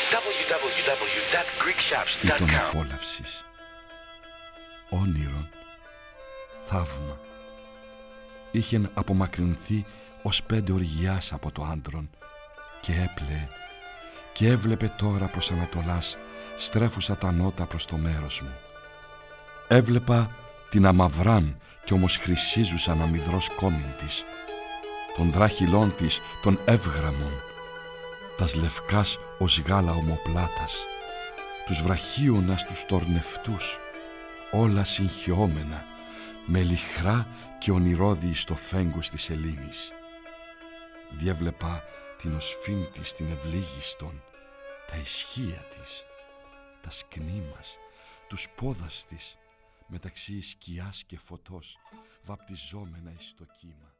ή τον απόλαυσης. Όνειρον, θαύμα. Είχεν απομακρυνθεί ως 5 οργιάς από το άντρον και έπλεε και έβλεπε τώρα προς Ανατολάς στρέφουσα τα νότα προς το μέρος μου. Έβλεπα την αμαυράν κι όμως χρυσίζουσαν αμυδρός κόμιν της, των δράχυλών της των εύγραμμων, τας λευκάς ως γάλα ομοπλάτας, τους βραχίωνας τους τορνευτούς, όλα συγχυόμενα, με λιχρά και ονειρώδη στο φέγγος της Ελλήνης. Διέβλεπα την οσφήν της την ευλίγιστον, τα ισχύα της, τα σκνήμας, τους πόδας της, μεταξύ σκιάς και φωτός, βαπτιζόμενα εις το κύμα.